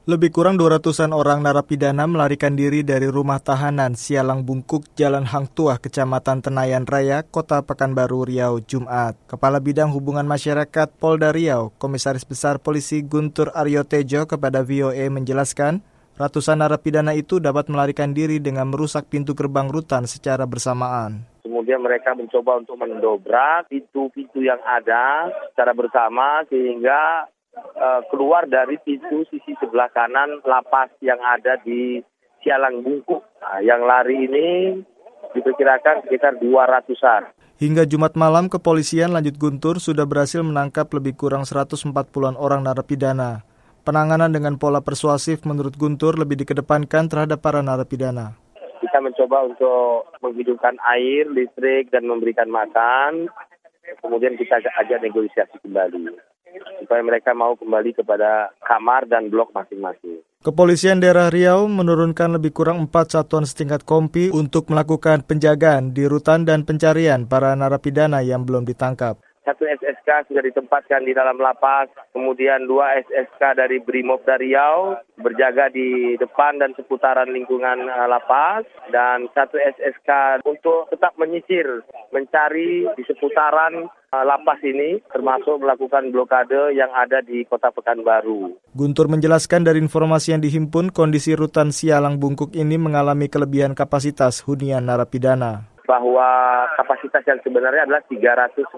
Lebih kurang 200-an orang narapidana melarikan diri dari rumah tahanan Sialang Bungkuk, Jalan Hang Tuah, Kecamatan Tenayan Raya, Kota Pekanbaru, Riau, Jumat. Kepala Bidang Hubungan Masyarakat Polda Riau, Komisaris Besar Polisi Guntur Aryo Tejo kepada VOA menjelaskan, ratusan narapidana itu dapat melarikan diri dengan merusak pintu gerbang rutan secara bersamaan. Kemudian mereka mencoba untuk mendobrak pintu-pintu yang ada secara bersama sehingga keluar dari pintu sisi sebelah kanan lapas yang ada di Sialang Bungkuk. Nah, yang lari ini diperkirakan sekitar 200-an. Hingga Jumat malam, kepolisian lanjut Guntur sudah berhasil menangkap lebih kurang 140-an orang narapidana. Penanganan dengan pola persuasif menurut Guntur lebih dikedepankan terhadap para narapidana. Kita mencoba untuk menghidupkan air, listrik, dan memberikan makan. Kemudian kita ajak negosiasi kembali, supaya mereka mau kembali kepada kamar dan blok masing-masing. Kepolisian daerah Riau menurunkan lebih kurang 4 satuan setingkat kompi untuk melakukan penjagaan di rutan dan pencarian para narapidana yang belum ditangkap. 1 SSK sudah ditempatkan di dalam lapas, kemudian 2 SSK dari Brimopolda Riau berjaga di depan dan seputaran lingkungan lapas, dan 1 SSK untuk tetap menyisir, mencari di seputaran lapas ini, termasuk melakukan blokade yang ada di Kota Pekanbaru. Guntur menjelaskan dari informasi yang dihimpun, kondisi rutan Sialang Bungkuk ini mengalami kelebihan kapasitas hunian narapidana. Bahwa kapasitas yang sebenarnya adalah 361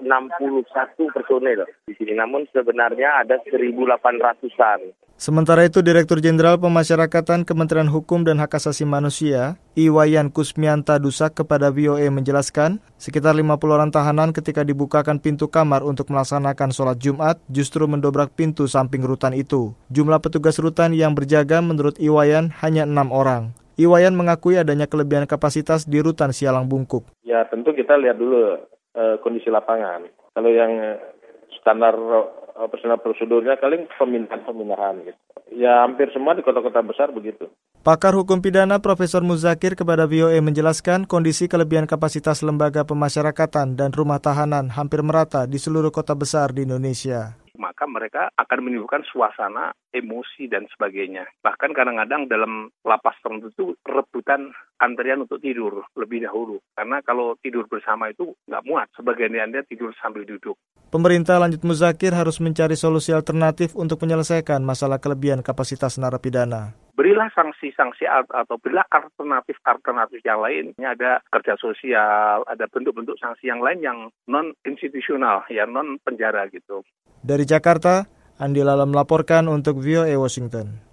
personel di sini, namun sebenarnya ada 1.800-an. Sementara itu, Direktur Jenderal Pemasyarakatan Kementerian Hukum dan Hak Asasi Manusia, Iwayan Kusmianta Dusak kepada VOA menjelaskan, sekitar 50 orang tahanan ketika dibukakan pintu kamar untuk melaksanakan sholat Jumat, justru mendobrak pintu samping rutan itu. Jumlah petugas rutan yang berjaga menurut Iwayan hanya 6 orang. Iwayan mengakui adanya kelebihan kapasitas di rutan Sialang Bungkuk. Ya tentu kita lihat dulu kondisi lapangan. Kalau yang standar personal prosedurnya kali pemindahan gitu. Ya hampir semua di kota-kota besar begitu. Pakar hukum pidana Profesor Muzakir kepada VOA menjelaskan kondisi kelebihan kapasitas lembaga pemasyarakatan dan rumah tahanan hampir merata di seluruh kota besar di Indonesia. Maka mereka akan menimbulkan suasana emosi dan sebagainya. Bahkan kadang-kadang dalam lapas tertentu rebutan antrian untuk tidur lebih dahulu. Karena kalau tidur bersama itu nggak muat. Sebagian dia tidur sambil duduk. Pemerintah, lanjut Muzakir, harus mencari solusi alternatif untuk menyelesaikan masalah kelebihan kapasitas narapidana. Berilah sanksi-sanksi atau berilah alternatif yang lain. Ini ada kerja sosial, ada bentuk-bentuk sanksi yang lain yang non-institusional, ya non-penjara gitu. Dari Jakarta, Andi Lala melaporkan untuk VOA Washington.